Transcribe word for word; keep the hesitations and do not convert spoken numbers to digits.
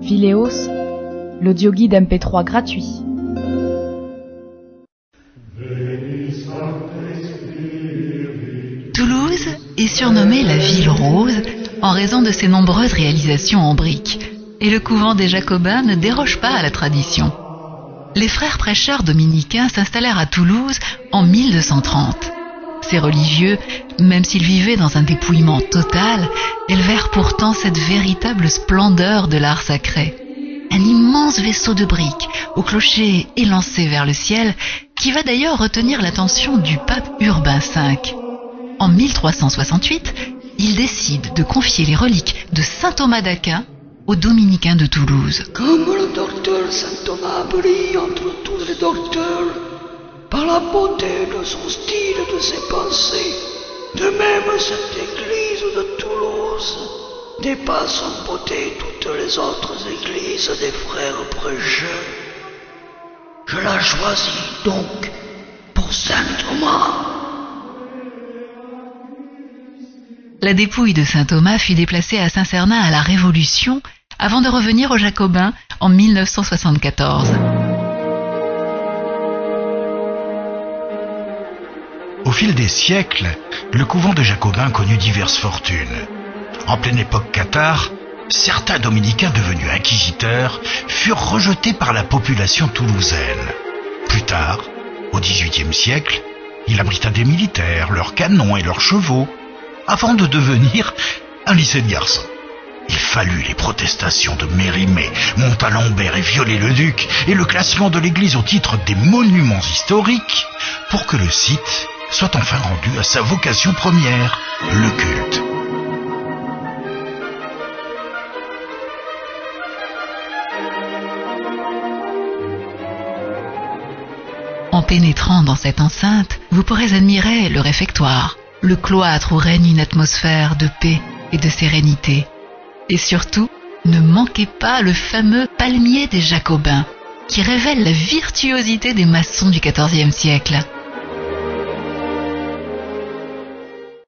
Phileos, l'audioguide M P trois gratuit. Toulouse est surnommée la ville rose en raison de ses nombreuses réalisations en briques, et le couvent des Jacobins ne déroge pas à la tradition. Les frères prêcheurs dominicains s'installèrent à Toulouse en mille deux cent trente. Ces religieux, même s'ils vivaient dans un dépouillement total, élevèrent pourtant cette véritable splendeur de l'art sacré. Un immense vaisseau de briques, au clocher élancé vers le ciel, qui va d'ailleurs retenir l'attention du pape Urbain cinq. En mille trois cent soixante-huit, il décide de confier les reliques de saint Thomas d'Aquin aux dominicains de Toulouse. Comme le docteur saint Thomas brille entre tous les docteurs, par la beauté de son style et de ses pensées, de même cette église de Toulouse dépasse en beauté toutes les autres églises des frères prêcheurs. Je la choisis donc pour saint Thomas. La dépouille de saint Thomas fut déplacée à Saint-Cernin à la Révolution, avant de revenir aux Jacobins en mille neuf cent soixante-quatorze. Au fil des siècles, le couvent des Jacobins connut diverses fortunes. En pleine époque cathare, certains dominicains devenus inquisiteurs furent rejetés par la population toulousaine. Plus tard, au dix-huitième siècle, il abrita des militaires, leurs canons et leurs chevaux, avant de devenir un lycée de garçons. Il fallut les protestations de Mérimée, Montalembert et Viollet-le-Duc et le classement de l'église au titre des monuments historiques pour que le site soit enfin rendu à sa vocation première, le culte. En pénétrant dans cette enceinte, vous pourrez admirer le réfectoire, le cloître où règne une atmosphère de paix et de sérénité. Et surtout, ne manquez pas le fameux palmier des Jacobins, qui révèle la virtuosité des maçons du quatorzième siècle.